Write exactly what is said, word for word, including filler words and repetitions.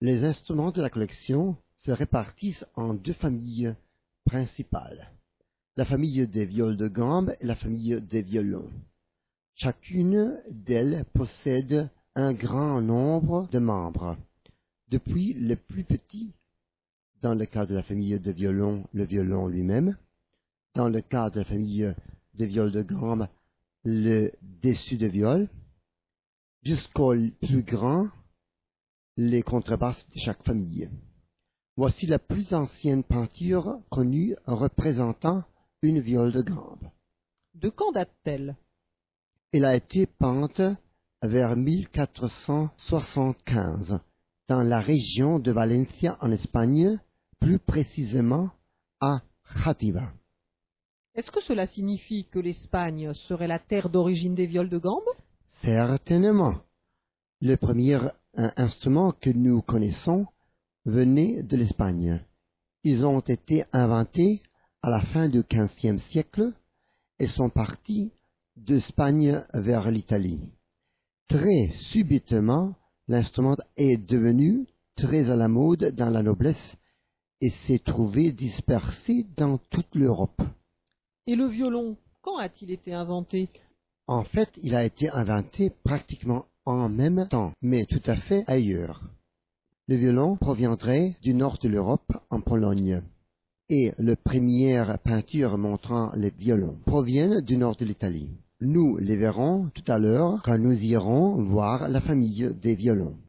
Les instruments de la collection se répartissent en deux familles principales, la famille des viols de gambe et la famille des violons. Chacune d'elles possède un grand nombre de membres, depuis le plus petit, dans le cas de la famille de violon, le violon lui-même, dans le cas de la famille de viols de gambe, le dessus de viol, jusqu'au plus grand, les contrebasses de chaque famille. Voici la plus ancienne peinture connue représentant une viole de gambe. De quand date-t-elle? Elle a été peinte vers mille quatre cent soixante-quinze dans la région de Valencia en Espagne, plus précisément à Játiva. Est-ce que cela signifie que l'Espagne serait la terre d'origine des viols de gambe? Certainement. Le premier instrument que nous connaissons venait de l'Espagne. Ils ont été inventés à la fin du quinzième siècle et sont partis d'Espagne vers l'Italie. Très subitement, l'instrument est devenu très à la mode dans la noblesse et s'est trouvé dispersé dans toute l'Europe. Et le violon, quand a-t-il été inventé? En fait, il a été inventé pratiquement en même temps, mais tout à fait ailleurs. Le violon proviendrait du nord de l'Europe, en Pologne, et les premières peintures montrant les violons proviennent du nord de l'Italie. Nous les verrons tout à l'heure quand nous irons voir la famille des violons.